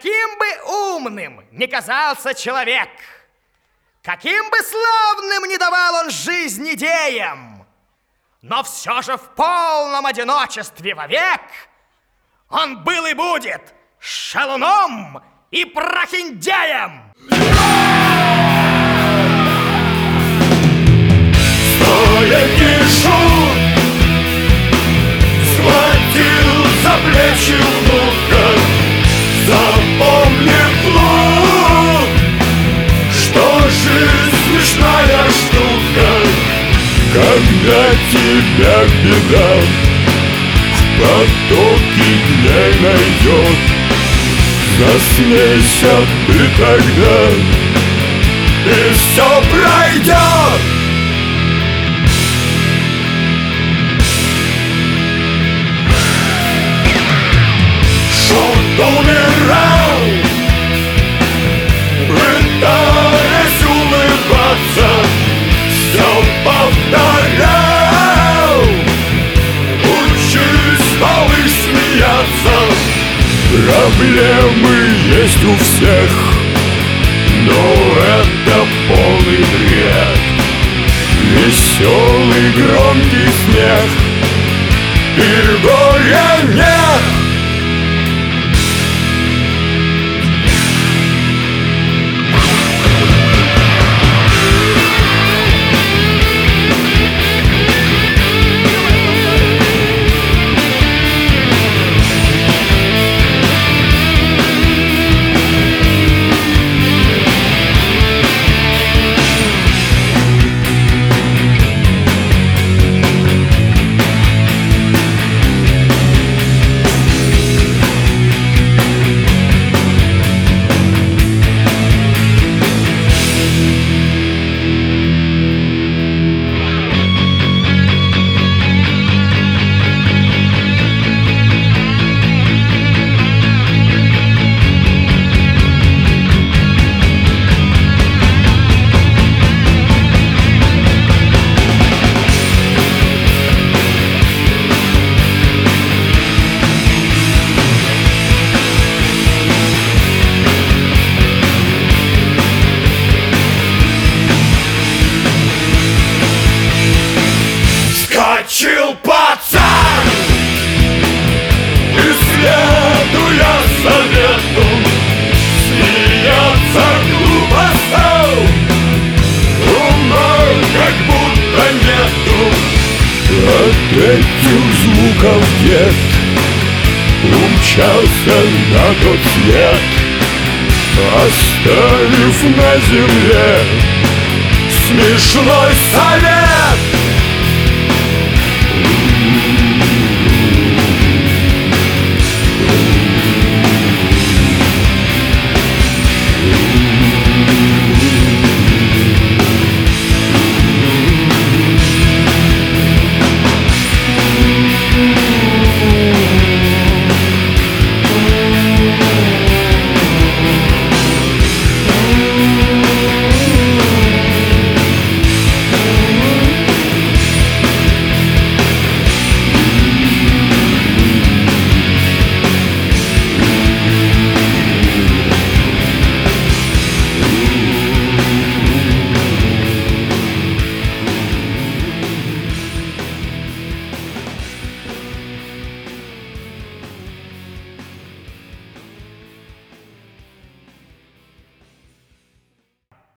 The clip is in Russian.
каким бы умным ни казался человек, каким бы славным ни давал он жизнь идеям, но все же в полном одиночестве вовек он был и будет шалуном и прохиндеем. Стоя кишу, схватил за плечи внука, запомни, внук, что жизнь смешная штука. Когда тебя беда в потоке дней найдет, засмейся ты тогда, и все пройдет. Шут умирал, пытаясь улыбаться, все повторял. Учись, малыш, смеяться. Проблемы есть у всех, но это полный бред. Веселый громкий смех и горя нет. Вскочил пацан, исследуя совету, смеяться глупо стал, ума как будто нету. От этих звуков дед умчался на тот свет, оставив на земле смешной совет.